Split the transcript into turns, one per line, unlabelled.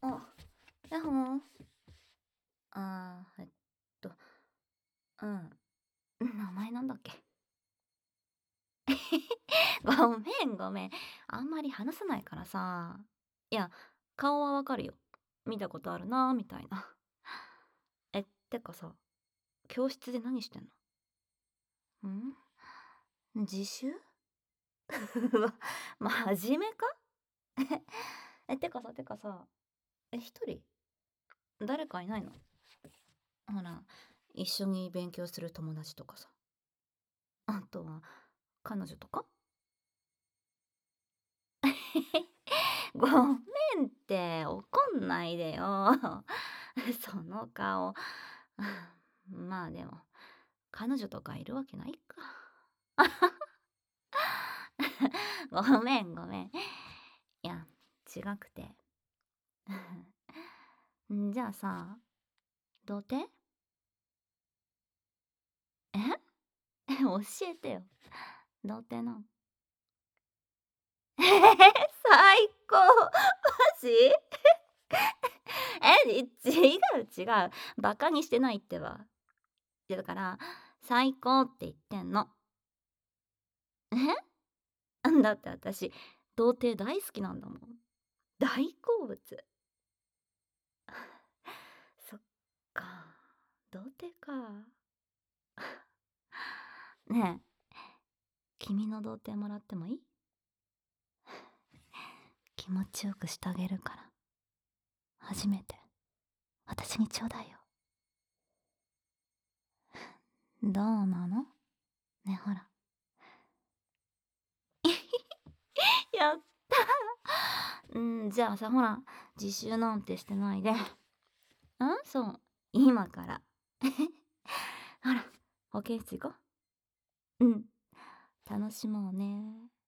あ、ヤッホー。と、うん、名前なんだっけ？ごめんごめん。あんまり話さないからさ。いや、顔はわかるよ。見たことあるなみたいな。てかさ、教室で何してんの？自習？うわ、真面目か？てかさ、一人？誰かいないの？ほら、一緒に勉強する友達とかさ。あとは、彼女とか？ごめんって怒んないでよ。その顔。まあでも、彼女とかいるわけないか。ごめんごめん。いや、違くて。じゃあさ、童貞？教えてよ。童貞なの？最高。マジ？違う違う。バカにしてないってば。だから、最高って言ってんの。だって私、童貞大好きなんだもん。大好物。そっか、童貞か。ねえ、君の童貞もらってもいい？気持ちよくしてあげるから。初めて、私にちょうだいよ。どうなの？ね、ほら。やったじゃあさ、ほら、自習なんてしてないで。そう、今から。ほら、保健室行こう。楽しもうね。